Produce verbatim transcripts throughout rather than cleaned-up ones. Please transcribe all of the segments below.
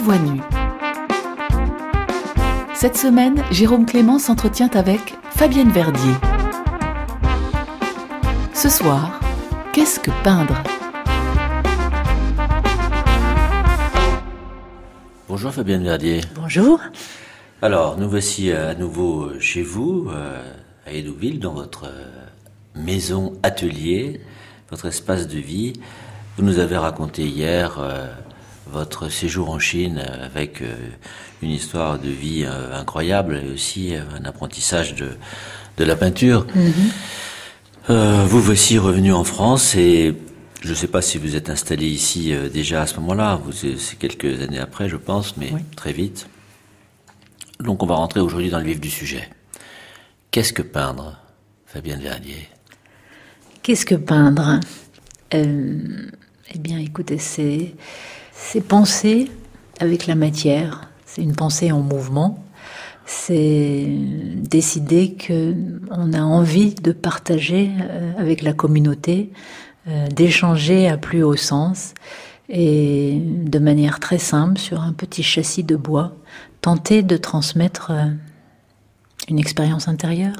voix nue. Cette semaine, Jérôme Clément s'entretient avec Fabienne Verdier. Ce soir, qu'est-ce que peindre ? Bonjour Fabienne Verdier. Bonjour. Alors, nous voici à nouveau chez vous, euh, à Hédouville, dans votre euh, maison atelier, votre espace de vie. Vous nous avez raconté hier euh, votre séjour en Chine avec euh, une histoire de vie euh, incroyable et aussi euh, un apprentissage de, de la peinture. Mm-hmm. Euh, vous voici revenu en France et je ne sais pas si vous êtes installé ici euh, déjà à ce moment-là. Vous, c'est quelques années après, je pense, mais oui. Très vite. Donc on va rentrer aujourd'hui dans le vif du sujet. Qu'est-ce que peindre, Fabienne Verdier ? Qu'est-ce que peindre ? euh, Eh bien, écoutez, c'est, c'est penser avec la matière. C'est une pensée en mouvement. C'est décider qu'on a envie de partager avec la communauté, euh, d'échanger à plus haut sens et de manière très simple sur un petit châssis de bois, tenter de transmettre euh, une expérience intérieure.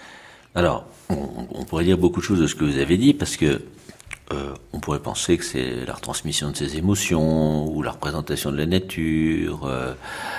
Alors, on, on pourrait dire beaucoup de choses de ce que vous avez dit, parce que euh, on pourrait penser que c'est la retransmission de ses émotions ou la représentation de la nature. Euh,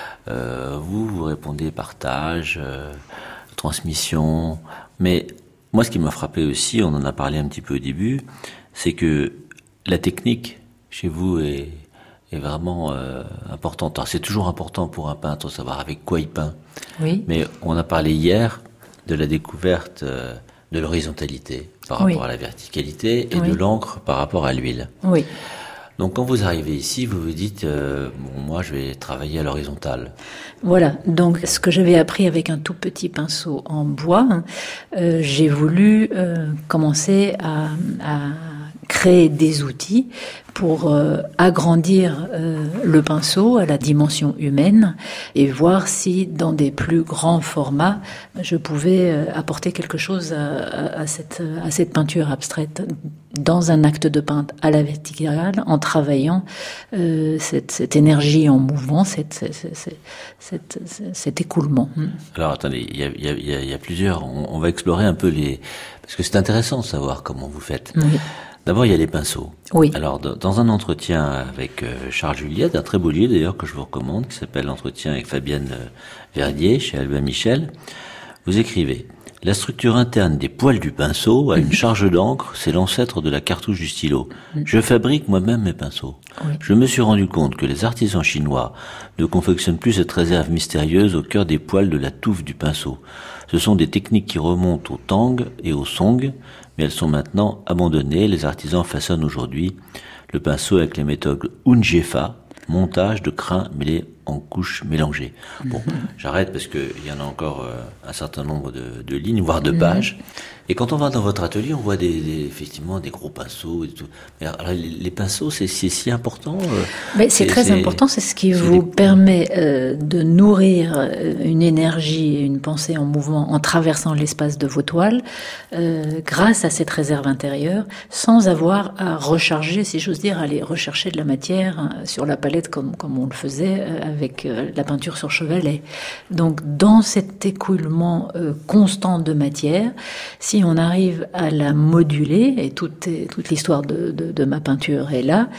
euh, vous, vous répondez partage, euh, transmission. Mais moi, ce qui m'a frappé aussi, on en a parlé un petit peu au début, c'est que la technique chez vous est est vraiment euh, importante. Alors, c'est toujours important pour un peintre de savoir avec quoi il peint. Oui. Mais on a parlé hier de la découverte euh, de l'horizontalité par rapport oui. à la verticalité et oui. de l'encre par rapport à l'huile. Oui. Donc quand vous arrivez ici, vous vous dites euh, bon, moi je vais travailler à l'horizontale. Voilà, donc ce que j'avais appris avec un tout petit pinceau en bois, euh, j'ai voulu euh, commencer à, à créer des outils pour euh, agrandir euh, le pinceau à la dimension humaine et voir si dans des plus grands formats je pouvais euh, apporter quelque chose à, à, à, cette, à cette peinture abstraite dans un acte de peintre à la verticale en travaillant euh, cette, cette énergie en mouvement, cette, cette, cette, cette, cet écoulement. Alors attendez, il y a, il y a, il y a plusieurs, on, on va explorer un peu les... parce que c'est intéressant de savoir comment vous faites. Oui. D'abord, il y a les pinceaux. Oui. Alors, dans un entretien avec Charles Juliette, un très beau livre d'ailleurs que je vous recommande, qui s'appelle L'entretien avec Fabienne Verdier, chez Albin Michel, vous écrivez « La structure interne des poils du pinceau a une charge d'encre, c'est l'ancêtre de la cartouche du stylo. Je fabrique moi-même mes pinceaux. Oui. Je me suis rendu compte que les artisans chinois ne confectionnent plus cette réserve mystérieuse au cœur des poils de la touffe du pinceau. Ce sont des techniques qui remontent au Tang et au Song, mais elles sont maintenant abandonnées. Les artisans façonnent aujourd'hui le pinceau avec les méthodes Ungefa, montage de crins mêlés en couches mélangées. Bon, j'arrête parce qu'il y en a encore euh, un certain nombre de, de lignes, voire de pages. Et quand on va dans votre atelier, on voit des, des, effectivement des gros pinceaux et tout. Mais alors, les, les pinceaux, c'est, c'est si important euh, Mais c'est, c'est très c'est, important, c'est ce qui c'est vous des... permet euh, de nourrir une énergie et une pensée en mouvement en traversant l'espace de vos toiles, euh, grâce à cette réserve intérieure, sans avoir à recharger, si j'ose dire, aller rechercher de la matière hein, sur la palette comme, comme on le faisait euh, avec euh, la peinture sur chevalet. Donc, dans cet écoulement euh, constant de matière, si on arrive à la moduler, et toute, toute l'histoire de, de, de ma peinture est là,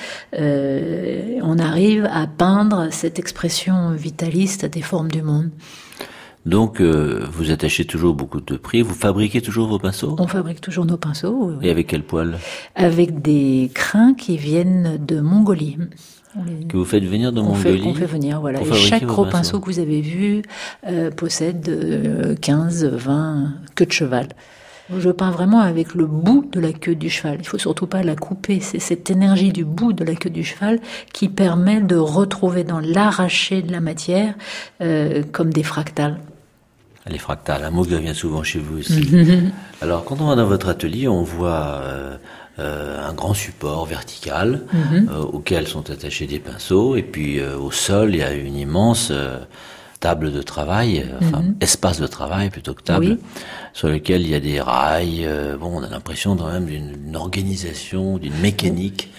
euh, on arrive à peindre cette expression vitaliste des formes du monde. Donc, euh, vous attachez toujours beaucoup de prix, vous fabriquez toujours vos pinceaux ? On fabrique toujours nos pinceaux, oui, oui. Et avec quel poil ? Avec des crins qui viennent de Mongolie. Les... Que vous faites venir de qu'on Mongolie fait, qu'on fait venir, voilà. Et chaque gros pinceau que vous avez vu euh, possède euh, quinze, vingt queues de cheval. Je peins vraiment avec le bout de la queue du cheval. Il faut surtout pas la couper. C'est cette énergie du bout de la queue du cheval qui permet de retrouver dans l'arraché de la matière euh, comme des fractales. Les fractales, un mot qui revient souvent chez vous aussi. Alors, quand on va dans votre atelier, on voit euh, euh, un grand support vertical mm-hmm. euh, auquel sont attachés des pinceaux. Et puis, euh, au sol, il y a une immense... Euh, table de travail, enfin mm-hmm. espace de travail plutôt que table, oui. sur lequel il y a des rails. Euh, bon, on a l'impression quand même d'une, d'une organisation, d'une mécanique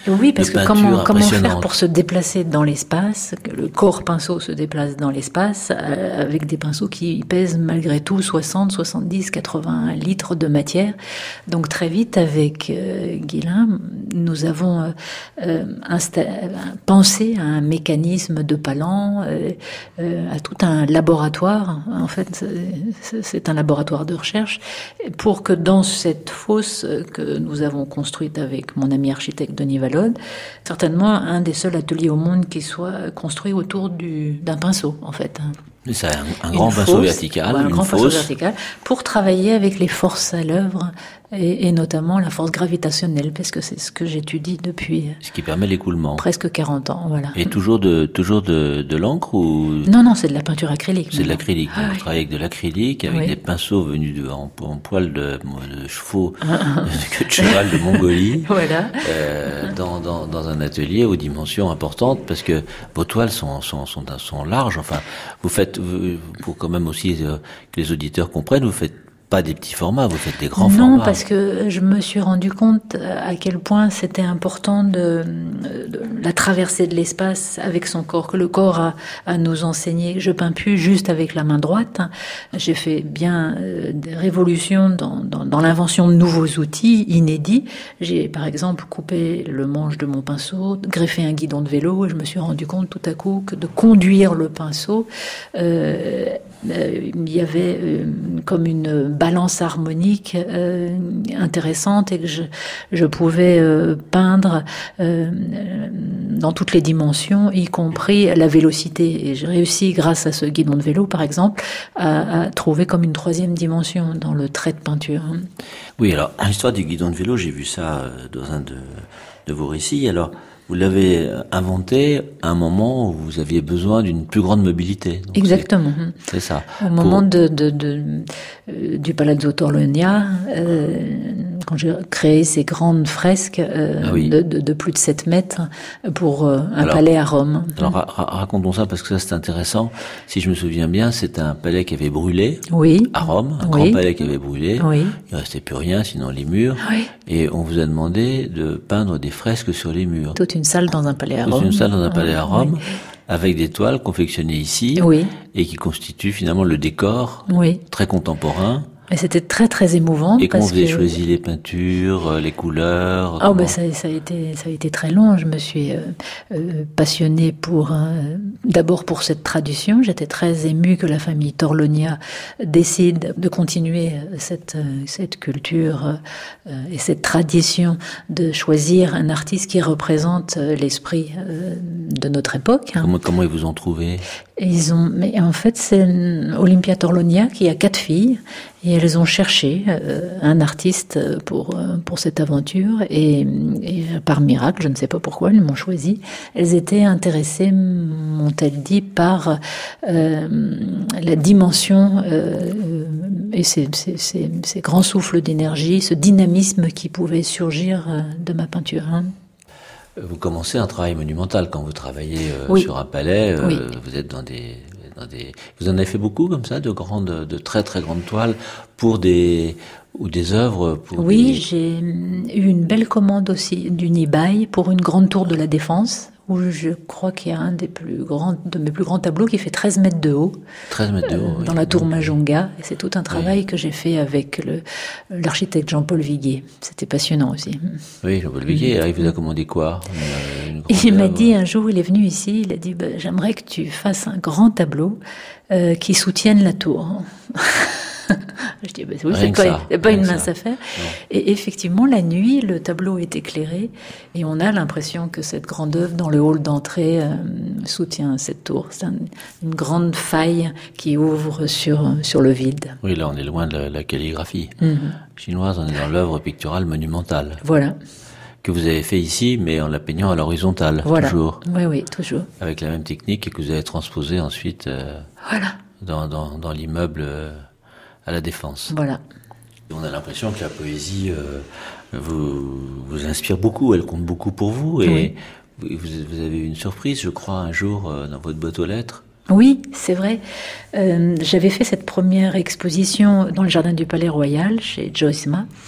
Oui, parce que comment, comment faire pour se déplacer dans l'espace, que le corps pinceau se déplace dans l'espace, euh, avec des pinceaux qui pèsent malgré tout soixante, soixante-dix, quatre-vingts litres de matière. Donc très vite, avec euh, Guilain, nous avons euh, insta- pensé à un mécanisme de Palan, euh, euh, à tout un laboratoire. En fait, c'est, c'est un laboratoire de recherche, pour que dans cette fosse que nous avons construite avec mon ami architecte Denis Valode, certainement un des seuls ateliers au monde qui soit construit autour du, d'un pinceau, en fait. C'est un, un grand pinceau vertical, ouais, un une grand fosse. pinceau vertical, pour travailler avec les forces à l'œuvre, et, et notamment la force gravitationnelle, parce que c'est ce que j'étudie depuis ce qui permet l'écoulement. Presque quarante ans, voilà. Et toujours de toujours de, de l'encre ou Non, non, c'est de la peinture acrylique. C'est de l'acrylique. Ah, on oui. travaille avec de l'acrylique, avec oui. des pinceaux venus de, en, en poil de, de chevaux, que de cheval de Mongolie. Voilà. Euh, dans, dans, dans un atelier aux dimensions importantes, parce que vos toiles sont, sont, sont, sont larges. Enfin, vous faites, vous, pour quand même aussi euh, que les auditeurs comprennent, vous faites pas des petits formats, vous faites des grands non, formats. Non, parce que je me suis rendu compte à quel point c'était important de, de la traversée de l'espace avec son corps, que le corps a à nous enseigner. Je peins plus juste avec la main droite. J'ai fait bien euh, des révolutions dans, dans, dans l'invention de nouveaux outils inédits. J'ai par exemple coupé le manche de mon pinceau, greffé un guidon de vélo, et je me suis rendu compte tout à coup que de conduire le pinceau, euh, euh, il y avait euh, comme une balance harmonique euh, intéressante, et que je, je pouvais euh, peindre euh, dans toutes les dimensions, y compris la vélocité. Et j'ai réussi, grâce à ce guidon de vélo, par exemple, à, à trouver comme une troisième dimension dans le trait de peinture. Oui, alors, l'histoire du guidon de vélo, j'ai vu ça dans un de, de vos récits. Alors, vous l'avez inventé à un moment où vous aviez besoin d'une plus grande mobilité. Donc exactement. C'est, c'est ça. Au Pour... moment de, de, de, euh, du Palazzo Torlonia, euh, quand j'ai créé ces grandes fresques euh, ah oui. de, de, de plus de sept mètres pour euh, un alors, palais à Rome. Alors ra- racontons ça, parce que ça c'est intéressant. Si je me souviens bien, c'est un palais qui avait brûlé oui. à Rome, un oui. grand palais qui avait brûlé. Oui. Il restait plus rien, sinon les murs. Oui. Et on vous a demandé de peindre des fresques sur les murs. Toute une salle dans un palais à Rome. Toute une salle dans un palais à Rome, oui. avec des toiles confectionnées ici, oui. et qui constituent finalement le décor oui. très contemporain. Et c'était très très émouvant. Et comment parce vous avez que... choisi les peintures, les couleurs? Oh comment... ben ça, ça a été ça a été très long. Je me suis euh, euh, passionnée pour euh, d'abord pour cette tradition. J'étais très émue que la famille Torlonia décide de continuer cette cette culture euh, et cette tradition de choisir un artiste qui représente l'esprit euh, de notre époque. Comment, comment ils vous ont trouvé? Ils ont, mais en fait, c'est Olympia Torlonia qui a quatre filles, et elles ont cherché euh, un artiste pour euh, pour cette aventure, et, et par miracle, je ne sais pas pourquoi, elles m'ont choisi. Elles étaient intéressées, m'ont-elles dit, par euh, la dimension euh, et ces, ces, ces, ces grands souffles d'énergie, ce dynamisme qui pouvait surgir de ma peinture. Hein. Vous commencez un travail monumental quand vous travaillez euh, oui. sur un palais. Euh, oui. Vous êtes dans des, dans des. Vous en avez fait beaucoup comme ça, de grandes, de très très grandes toiles pour des ou des œuvres. Pour oui, des... j'ai eu une belle commande aussi d'une Ibaï pour une grande tour de la Défense, où je crois qu'il y a un des plus grands, de mes plus grands tableaux qui fait treize mètres de haut. treize mètres de haut, euh, oui. Dans la tour Majonga. Et c'est tout un travail oui. que j'ai fait avec le, l'architecte Jean-Paul Viguier. C'était passionnant aussi. Oui, Jean-Paul Viguier. Alors, il vous a commandé quoi? Une il m'a dit un jour, il est venu ici, il a dit, bah, j'aimerais que tu fasses un grand tableau euh, qui soutienne la tour. Je dis, bah, oui, c'est pas, c'est pas une mince affaire. Non. Et effectivement, la nuit, le tableau est éclairé, et on a l'impression que cette grande œuvre dans le hall d'entrée euh, soutient cette tour. C'est un, une grande faille qui ouvre sur, sur le vide. Oui, là, on est loin de la, la calligraphie mm-hmm. chinoise, on est dans l'œuvre picturale monumentale. Voilà. Que vous avez fait ici, mais en la peignant à l'horizontale, voilà. toujours. Oui, oui, toujours. Avec la même technique, et que vous avez transposée ensuite euh, voilà. dans, dans, dans l'immeuble euh, à la Défense. Voilà. On a l'impression que la poésie euh, vous, vous inspire beaucoup, elle compte beaucoup pour vous, et oui. vous, vous avez eu une surprise, je crois, un jour euh, dans votre boîte aux lettres. Oui, c'est vrai. Euh, j'avais fait cette première exposition dans le jardin du Palais Royal, chez Joyce Ma.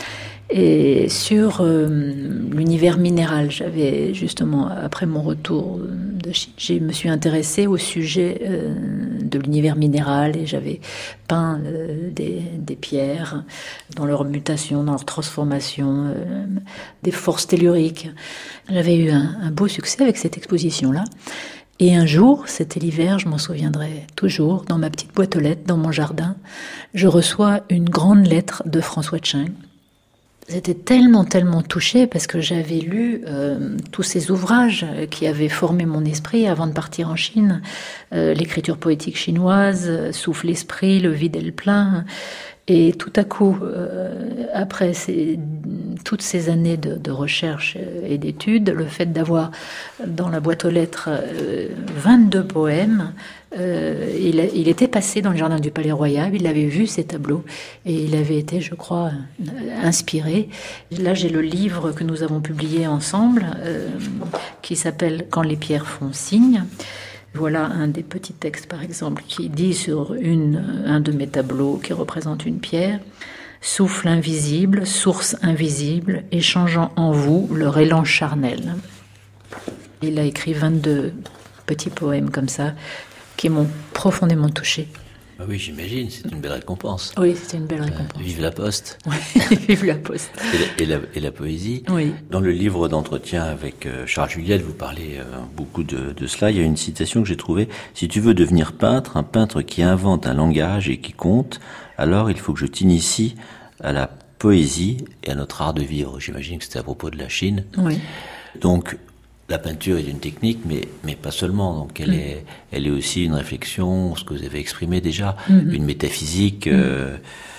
Et sur euh, l'univers minéral, j'avais justement, après mon retour de Chine, je me suis intéressée au sujet euh, de l'univers minéral et j'avais peint euh, des, des pierres dans leur mutation, dans leur transformation, euh, des forces telluriques. J'avais eu un, un beau succès avec cette exposition-là. Et un jour, c'était l'hiver, je m'en souviendrai toujours, dans ma petite boîte aux lettres, dans mon jardin, je reçois une grande lettre de François Tsching. J'étais tellement, tellement touchée parce que j'avais lu euh, tous ces ouvrages qui avaient formé mon esprit avant de partir en Chine. Euh, l'écriture poétique chinoise, Souffle l'esprit, Le vide et le plein. Et tout à coup, euh, après ces, toutes ces années de, de recherche et d'études, le fait d'avoir dans la boîte aux lettres euh, vingt-deux poèmes, euh, il, a, il était passé dans le jardin du Palais Royal, il avait vu ces tableaux et il avait été, je crois, inspiré. Là, j'ai le livre que nous avons publié ensemble, euh, qui s'appelle « Quand les pierres font signe ». Voilà un des petits textes, par exemple, qui dit sur une, un de mes tableaux qui représente une pierre « Souffle invisible, source invisible, échangeant en vous leur élan charnel ». Il a écrit vingt-deux petits poèmes comme ça qui m'ont profondément touchée. Ah oui, j'imagine, c'est une belle récompense. Oui, c'est une belle récompense. Euh, vive la Poste. Oui, vive la Poste. Et la, et la, et la poésie. Oui. Dans le livre d'entretien avec euh, Charles Juliette, vous parlez euh, beaucoup de, de cela. Il y a une citation que j'ai trouvée. « Si tu veux devenir peintre, un peintre qui invente un langage et qui compte, alors il faut que je t'initie à la poésie et à notre art de vivre. » J'imagine que c'était à propos de la Chine. Oui. Donc, la peinture est une technique, mais, mais pas seulement. Donc, elle, mmh. est, elle est aussi une réflexion, ce que vous avez exprimé déjà, mmh. une métaphysique. Mmh. Euh,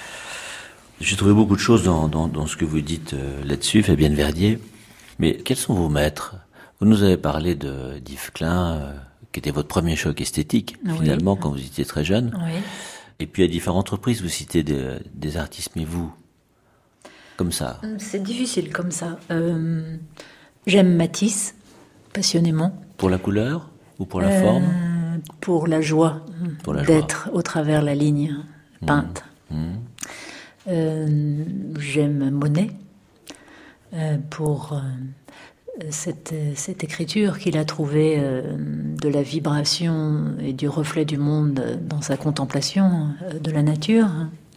j'ai trouvé beaucoup de choses dans, dans, dans ce que vous dites euh, là-dessus, Fabienne Verdier. Mais quels sont vos maîtres ? Vous nous avez parlé de d'Yves Klein, euh, qui était votre premier choc esthétique, oui. finalement, quand vous étiez très jeune. Oui. Et puis, à différentes reprises, vous citez des, des artistes, mais vous, comme ça. C'est difficile comme ça. Euh, j'aime Matisse. Passionnément. Pour la couleur ou pour la euh, forme ? Pour la joie pour la d'être joie. Au travers la ligne peinte. Mmh. Mmh. Euh, j'aime Monet euh, pour euh, cette, cette écriture qu'il a trouvée euh, de la vibration et du reflet du monde dans sa contemplation euh, de la nature.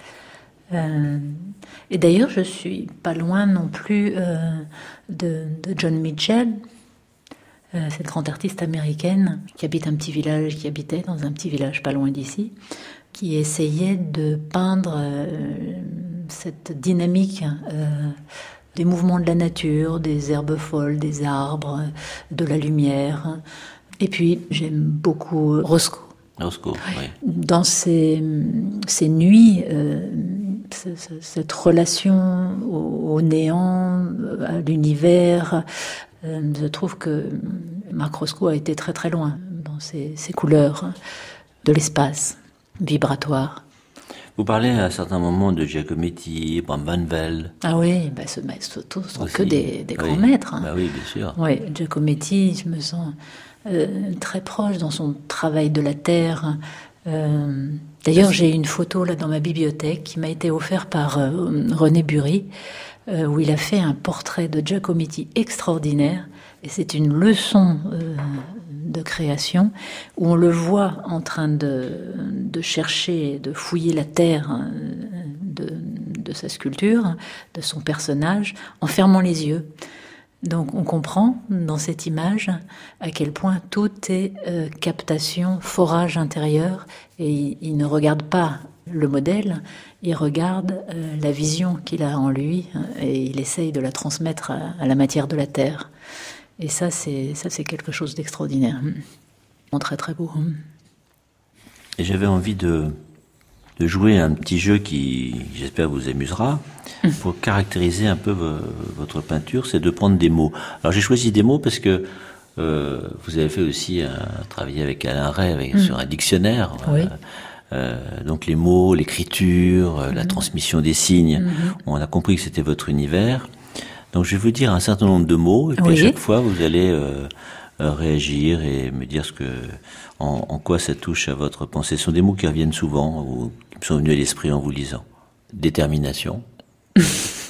Euh, et d'ailleurs, je suis pas loin non plus euh, de, de John Mitchell. Euh, cette grande artiste américaine qui habite un petit village, qui habitait dans un petit village pas loin d'ici, qui essayait de peindre euh, cette dynamique euh, des mouvements de la nature, des herbes folles, des arbres, de la lumière. Et puis j'aime beaucoup Roscoe. Roscoe, oui. Dans ces, ces nuits, euh, cette relation au, au néant, à l'univers. Je trouve que Marc Roscoe a été très très loin dans ses, ses couleurs de l'espace vibratoire. Vous parlez à un certain moment de Giacometti, Bram Van Velde. Ah oui, bah ce maître, tous sont que des, des grands oui. maîtres. Hein. Bah oui, bien sûr. Oui, Giacometti, je me sens euh, très proche dans son travail de la terre. Euh, d'ailleurs, j'ai une photo là dans ma bibliothèque qui m'a été offerte par euh, René Bury, euh, où il a fait un portrait de Giacometti extraordinaire. Et c'est une leçon euh, de création où on le voit en train de, de chercher, de fouiller la terre de, de sa sculpture, de son personnage, en fermant les yeux. Donc on comprend dans cette image à quel point tout est euh, captation, forage intérieur, et il, il ne regarde pas le modèle, il regarde euh, la vision qu'il a en lui et il essaye de la transmettre à, à la matière de la terre. Et ça, c'est, ça, c'est quelque chose d'extraordinaire. Très, très beau. Et j'avais envie de, de jouer un petit jeu qui, j'espère, vous amusera, pour caractériser un peu votre peinture, c'est de prendre des mots. Alors, j'ai choisi des mots parce que euh, vous avez fait aussi un, travailler avec Alain Ray avec, mmh. sur un dictionnaire. Oui. Euh, euh, donc, les mots, l'écriture, mmh. la transmission des signes. Mmh. On a compris que c'était votre univers. Donc je vais vous dire un certain nombre de mots et puis oui. à chaque fois vous allez euh, euh, réagir et me dire ce que, en, en quoi ça touche à votre pensée. Ce sont des mots qui reviennent souvent ou qui me sont venus à l'esprit en vous lisant. Détermination.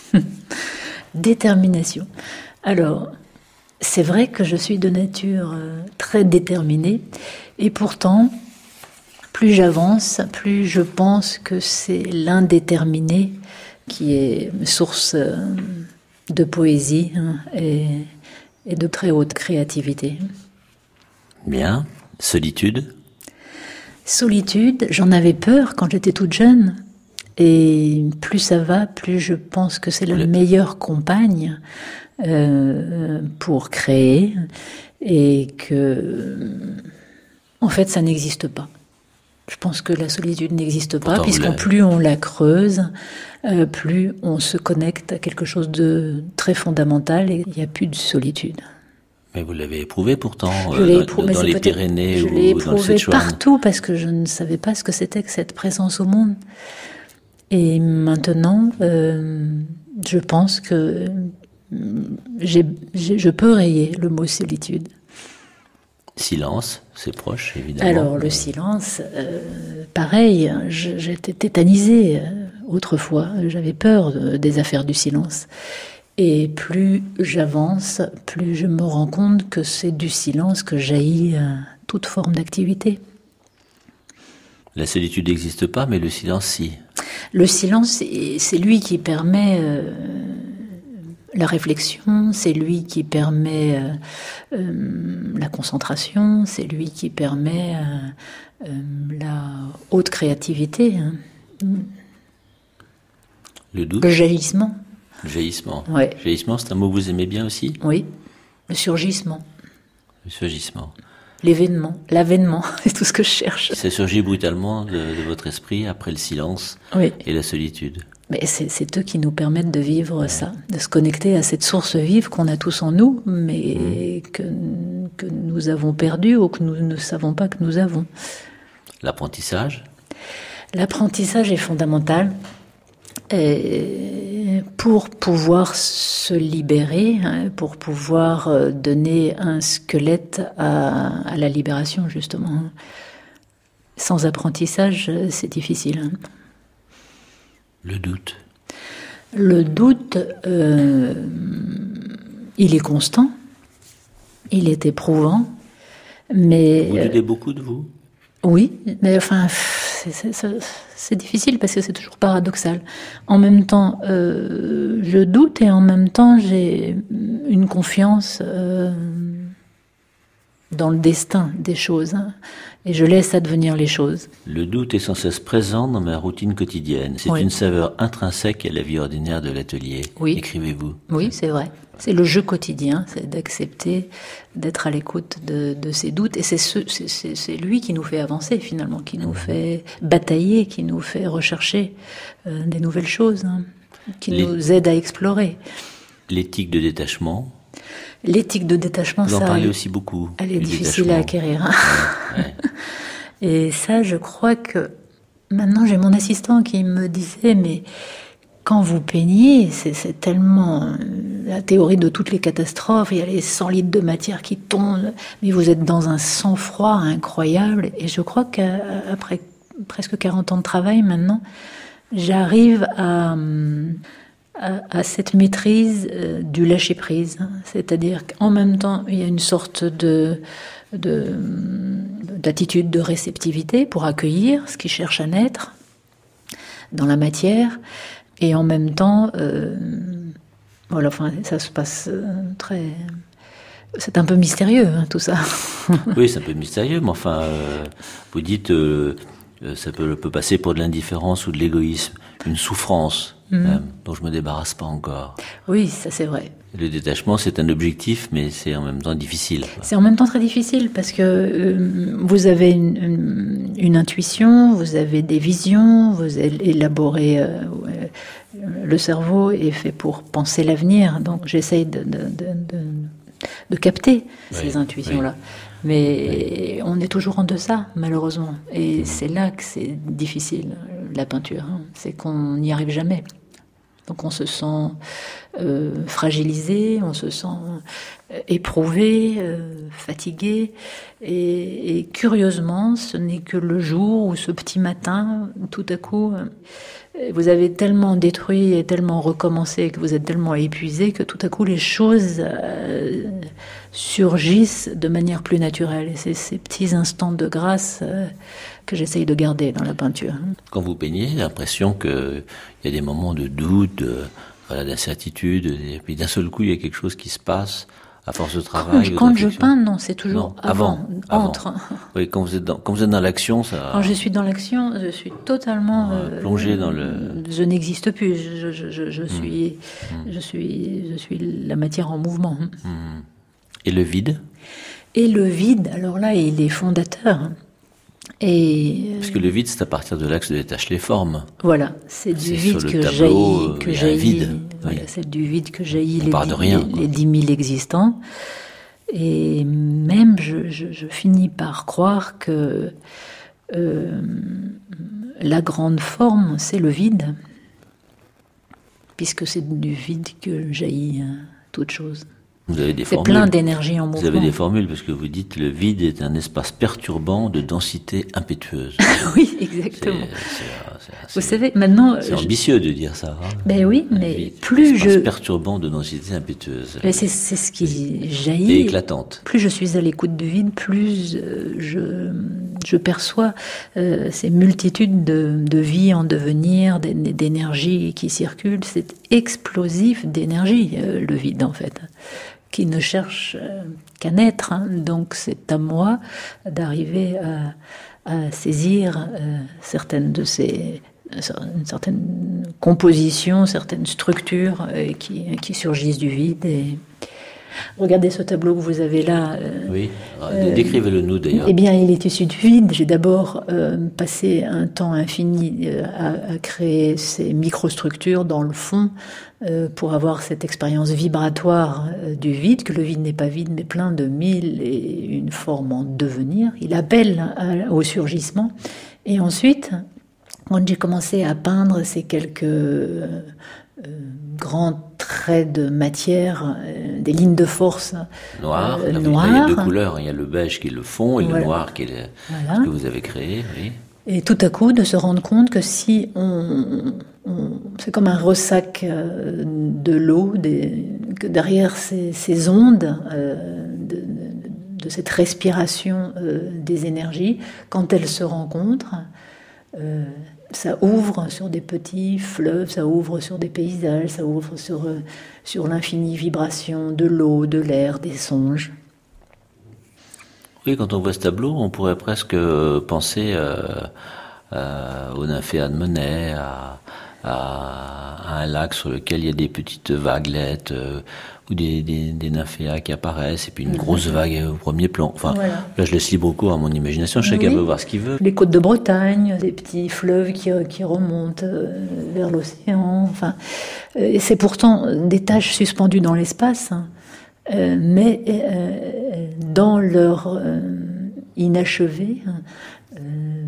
Détermination. Alors, c'est vrai que je suis de nature euh, très déterminée, et pourtant, plus j'avance, plus je pense que c'est l'indéterminé qui est source euh, de poésie hein, et, et de très haute créativité. Bien. Solitude? Solitude, j'en avais peur quand j'étais toute jeune. Et plus ça va, plus je pense que c'est la Le... meilleure compagne euh, pour créer. Et que, en fait, ça n'existe pas. Je pense que la solitude n'existe pas, puisqu'en plus on la creuse, euh, plus on se connecte à quelque chose de très fondamental et il n'y a plus de solitude. Mais vous l'avez éprouvé pourtant je l'ai éprouvé, dans, dans les Pyrénées je ou l'ai dans le Sichuan. Partout parce que je ne savais pas ce que c'était que cette présence au monde. Et maintenant, euh, je pense que j'ai, j'ai, je peux rayer le mot solitude. Silence, c'est proche, évidemment. Alors, le silence, euh, pareil, je, j'étais tétanisée euh, autrefois. J'avais peur de, des affaires du silence. Et plus j'avance, plus je me rends compte que c'est du silence que jaillit euh, toute forme d'activité. La solitude n'existe pas, mais le silence, si. Le silence, c'est lui qui permet euh, la réflexion, c'est lui qui permet euh, euh, la concentration, c'est lui qui permet euh, euh, la haute créativité. Hein. Le doute. Le jaillissement. Le jaillissement. Ouais. Le jaillissement, c'est un mot que vous aimez bien aussi ? Oui. Le surgissement. Le surgissement. L'événement, l'avènement, c'est tout ce que je cherche. Ça surgit brutalement de, de votre esprit après le silence oui. et la solitude. Mais c'est, c'est eux qui nous permettent de vivre ouais. ça, de se connecter à cette source vive qu'on a tous en nous, mais mmh. que, que nous avons perdue ou que nous ne savons pas que nous avons. L'apprentissage ? L'apprentissage est fondamental. Et pour pouvoir se libérer, hein, pour pouvoir donner un squelette à, à la libération, justement. Sans apprentissage, c'est difficile. Hein. Le doute. Le doute, euh, il est constant, il est éprouvant, mais... Vous doutez beaucoup de vous ? Oui, mais enfin, c'est, c'est, c'est, c'est difficile parce que c'est toujours paradoxal. En même temps, euh, je doute et en même temps, j'ai une confiance euh, dans le destin des choses. Hein, et je laisse advenir les choses. Le doute est sans cesse présent dans ma routine quotidienne. C'est oui. une saveur intrinsèque à la vie ordinaire de l'atelier. Oui. Écrivez-vous. Oui, c'est vrai. C'est le jeu quotidien, c'est d'accepter d'être à l'écoute de, de ses doutes. Et c'est, ce, c'est, c'est, c'est lui qui nous fait avancer, finalement, qui nous fait batailler, qui nous fait rechercher euh, des nouvelles choses, hein, qui Les... nous aide à explorer. L'éthique de détachement. L'éthique de détachement, Vous ça... Vous en parlez aussi beaucoup. Elle est difficile détachement. à acquérir. Hein. Ouais, ouais. Et ça, je crois que... Maintenant, j'ai mon assistant qui me disait, mais... Quand vous peignez, c'est, c'est tellement la théorie de toutes les catastrophes, il y a les cent litres de matière qui tombent, mais vous êtes dans un sang-froid incroyable. Et je crois qu'après presque quarante ans de travail maintenant, j'arrive à, à, à cette maîtrise du lâcher-prise. C'est-à-dire qu'en même temps, il y a une sorte de, de, d'attitude de réceptivité pour accueillir ce qui cherche à naître dans la matière. Et en même temps, euh, voilà, enfin, ça se passe très... C'est un peu mystérieux, hein, tout ça. Oui, c'est un peu mystérieux, mais enfin, euh, vous dites, euh, ça peut, peut passer pour de l'indifférence ou de l'égoïsme, une souffrance, mmh. même, dont je me débarrasse pas encore. Oui, ça c'est vrai. Le détachement, c'est un objectif, mais c'est en même temps difficile. Quoi. C'est en même temps très difficile, parce que euh, vous avez une, une, une intuition, vous avez des visions, vous élaborez... Euh, ouais, le cerveau est fait pour penser l'avenir, donc j'essaye de, de, de, de, de capter oui, ces intuitions-là. Oui. Mais oui. on est toujours en deçà, malheureusement. Et mmh. c'est là que c'est difficile, la peinture. Hein. C'est qu'on n'y arrive jamais. Donc on se sent euh, fragilisé, on se sent euh, éprouvé, euh, fatigué. Et, et curieusement, ce n'est que le jour ou ce petit matin, tout à coup, euh, vous avez tellement détruit et tellement recommencé, que vous êtes tellement épuisé, que tout à coup les choses euh, surgissent de manière plus naturelle. Et c'est ces petits instants de grâce euh, que j'essaye de garder dans la peinture. Quand vous peignez, j'ai l'impression qu'il y a des moments de doute, de, voilà, d'incertitude, et puis d'un seul coup, il y a quelque chose qui se passe à force de travail. Quand, quand je peins, non, c'est toujours non, avant, avant, entre. Avant. Oui, quand vous êtes dans, quand vous êtes dans l'action, ça... Quand je suis dans l'action, je suis totalement... Euh, plongé dans le... Je n'existe plus, je, je, je, je, suis, mmh. je, suis, je suis la matière en mouvement. Mmh. Et le vide ? Et le vide, alors là, il est fondateur. Et parce que le vide, c'est à partir de là que se détachent les formes. Voilà, c'est du c'est vide que tableau, jaillit, que jaillit, vide. Voilà, Oui. c'est du vide que jaillit les, dix, rien, les, les dix mille existants. Et même, je, je, je finis par croire que euh, la grande forme, c'est le vide, puisque c'est du vide que jaillit hein, toute chose. Vous avez des c'est formules. Plein d'énergie en mouvement. Vous avez des formules parce que vous dites le vide est un espace perturbant de densité impétueuse. Oui, exactement. C'est, c'est, c'est, vous savez, maintenant... C'est ambitieux je... de dire ça. Hein. Ben oui, mais vide, plus espace je... perturbant de densité impétueuse. Ben c'est, c'est ce qui jaillit. Et éclatante. Plus je suis à l'écoute du vide, plus euh, je, je perçois euh, ces multitudes de, de vies en devenir, d'énergie qui circulent. C'est explosif d'énergie, euh, le vide, en fait, qui ne cherche euh, qu'à naître. Hein. Donc c'est à moi d'arriver à, à saisir euh, certaines de ces une certaine composition, certaines structures euh, qui, qui surgissent du vide. Et regardez ce tableau que vous avez là. Euh, oui, euh, décrivez-le nous d'ailleurs. Eh bien, il est issu du vide. J'ai d'abord euh, passé un temps infini euh, à, à créer ces microstructures dans le fond euh, pour avoir cette expérience vibratoire euh, du vide, que le vide n'est pas vide, mais plein de mille et une forme en devenir. Il appelle à, au surgissement. Et ensuite, quand j'ai commencé à peindre ces quelques... Euh, Euh, grands traits de matière, euh, des lignes de force noir. Euh, là, noir. Là, il y a deux couleurs, il y a le beige qui est le fond et voilà. Le noir qui est le, voilà. ce que vous avez créé. Oui. Et tout à coup, de se rendre compte que si on, on c'est comme un ressac euh, de l'eau, des, que derrière ces, ces ondes euh, de, de, de cette respiration euh, des énergies, quand elles se rencontrent, euh, ça ouvre sur des petits fleuves, ça ouvre sur des paysages, ça ouvre sur, euh, sur l'infinie vibration de l'eau, de l'air, des songes. Oui, quand on voit ce tableau, on pourrait presque penser euh, euh, au nymphéa de Monet, à, à, à un lac sur lequel il y a des petites vaguelettes, euh, ou des, des, des nymphéas qui apparaissent, et puis une mmh. grosse vague au premier plan. Enfin, voilà. Là, je laisse libre cours à mon imagination, chacun oui. peut voir ce qu'il veut. Les côtes de Bretagne, des petits fleuves qui, qui remontent vers l'océan, enfin, et c'est pourtant des taches suspendues dans l'espace, hein, euh, mais euh, dans leur euh, inachevé, euh,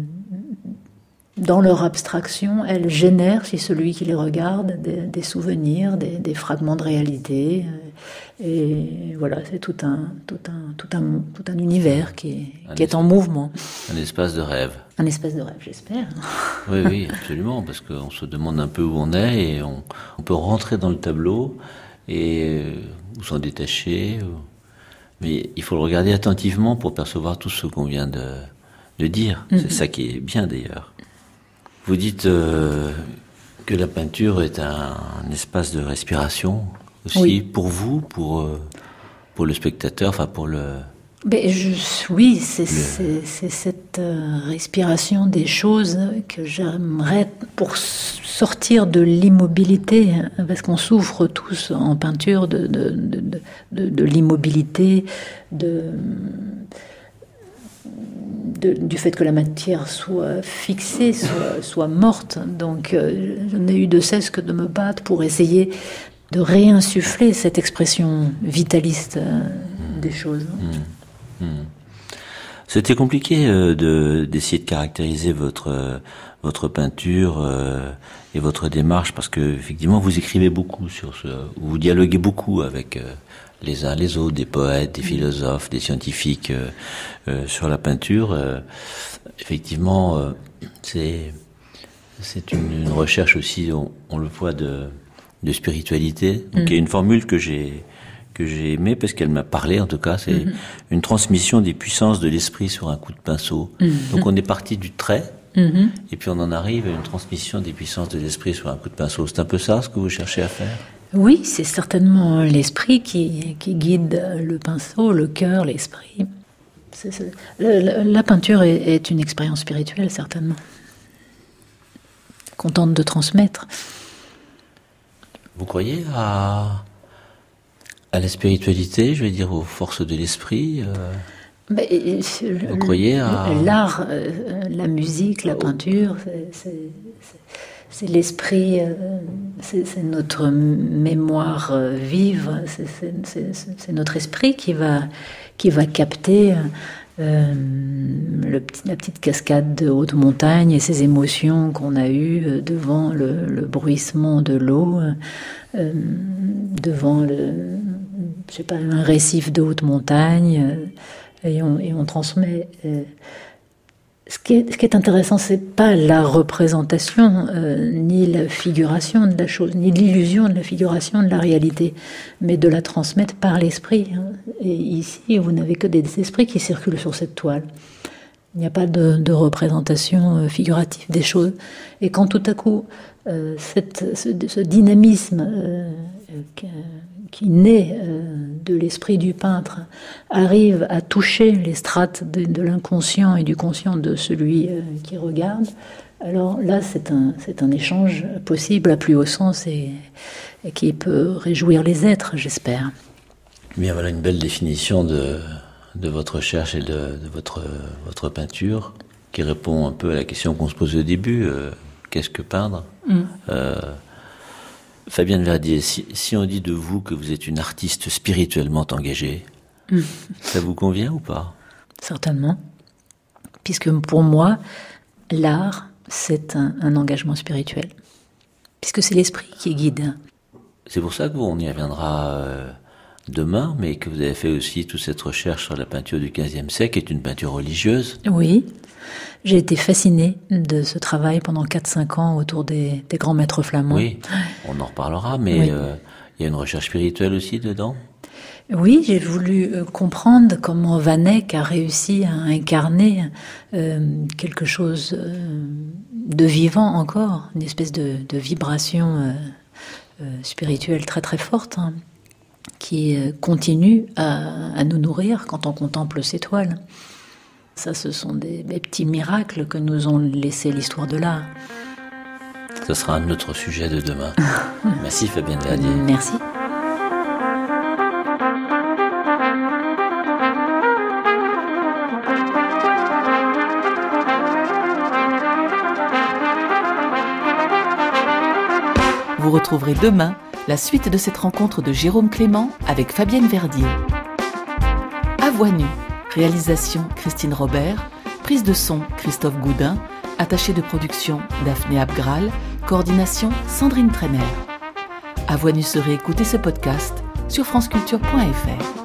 dans leur abstraction, elles génèrent, chez celui qui les regarde, des, des souvenirs, des, des fragments de réalité. Et voilà, c'est tout un, tout un, tout un, tout un univers qui est, qui est en mouvement. Un espace de rêve. Un espace de rêve, j'espère. Oui, oui, absolument, parce qu'on se demande un peu où on est et on, on peut rentrer dans le tableau et ou s'en détacher. Ou... Mais il faut le regarder attentivement pour percevoir tout ce qu'on vient de, de dire. Mm-hmm. C'est ça qui est bien d'ailleurs. Vous dites euh, que la peinture est un, un espace de respiration aussi oui. pour vous, pour, euh, pour le spectateur, enfin pour le... Ben je, oui, c'est, le... c'est, c'est cette euh, respiration des choses que j'aimerais pour sortir de l'immobilité, hein, parce qu'on souffre tous en peinture de, de, de, de, de l'immobilité, de... De, du fait que la matière soit fixée, soit, soit morte. Donc euh, je n'ai eu de cesse que de me battre pour essayer de réinsuffler cette expression vitaliste euh, mmh. des choses. Mmh. Mmh. C'était compliqué euh, de d'essayer de caractériser votre euh, votre peinture euh, et votre démarche, parce que effectivement vous écrivez beaucoup sur ce, vous dialoguez beaucoup avec euh, les uns les autres, des poètes, des philosophes, des scientifiques euh, euh, sur la peinture. Euh, effectivement, euh, c'est c'est une, une recherche aussi, on, on le voit, de de spiritualité. Donc, il y a une formule que j'ai que j'ai aimée parce qu'elle m'a parlé, en tout cas, c'est mm-hmm. une transmission des puissances de l'esprit sur un coup de pinceau. Mm-hmm. Donc on est parti du trait, mm-hmm. et puis on en arrive à une transmission des puissances de l'esprit sur un coup de pinceau. C'est un peu ça ce que vous cherchez à faire? Oui, c'est certainement l'esprit qui, qui guide le pinceau, le cœur, l'esprit. C'est, c'est, la, la peinture est, est une expérience spirituelle, certainement. Contente de transmettre. Vous croyez à... à la spiritualité, je vais dire aux forces de l'esprit euh, Mais, Vous croyez à... L'art, euh, la musique, la peinture, c'est, c'est, c'est, c'est l'esprit, euh, c'est, c'est notre mémoire euh, vive, c'est, c'est, c'est, c'est notre esprit qui va, qui va capter euh, le, la petite cascade de haute montagne et ces émotions qu'on a eues devant le, le bruissement de l'eau, euh, devant le... je sais pas, un récif de haute montagne, euh, et, on, et on transmet. Euh, ce, qui est, ce qui est intéressant, c'est pas la représentation, euh, ni la figuration de la chose, ni l'illusion de la figuration de la réalité, mais de la transmettre par l'esprit. Hein. Et ici, vous n'avez que des esprits qui circulent sur cette toile. Il n'y a pas de, de représentation figurative des choses. Et quand tout à coup, euh, cette, ce, ce dynamisme euh, euh, qui naît euh, de l'esprit du peintre arrive à toucher les strates de, de l'inconscient et du conscient de celui euh, qui regarde, alors là c'est un, c'est un échange possible à plus haut sens et, et qui peut réjouir les êtres, j'espère. Bien, voilà une belle définition de, de votre recherche et de, de votre, votre peinture, qui répond un peu à la question qu'on se posait au début, euh, qu'est-ce que peindre mm. euh, Fabienne Verdier, si, si on dit de vous que vous êtes une artiste spirituellement engagée, mmh. ça vous convient ou pas? Certainement. Puisque pour moi, l'art, c'est un, un engagement spirituel. Puisque c'est l'esprit qui guide. C'est pour ça qu'on y reviendra euh, demain, mais que vous avez fait aussi toute cette recherche sur la peinture du quinzième siècle, qui est une peinture religieuse. Oui. J'ai été fascinée de ce travail pendant quatre cinq ans autour des, des grands maîtres flamands. Oui, on en reparlera, mais il oui. euh, y a une recherche spirituelle aussi dedans? Oui, j'ai voulu euh, comprendre comment Van Eyck a réussi à incarner euh, quelque chose euh, de vivant encore, une espèce de, de vibration euh, euh, spirituelle très très forte, hein, qui euh, continue à, à nous nourrir quand on contemple ces toiles. Ça, ce sont des, des petits miracles que nous ont laissé l'histoire de l'art. Ce sera un autre sujet de demain. Merci Fabienne Verdier. Merci. Vous retrouverez demain la suite de cette rencontre de Jérôme Clément avec Fabienne Verdier. À voix nue. Réalisation Christine Robert, prise de son Christophe Goudin, attaché de production Daphné Abgral, coordination Sandrine Trainer. À voix nue se réécouter ce podcast sur franceculture point f r.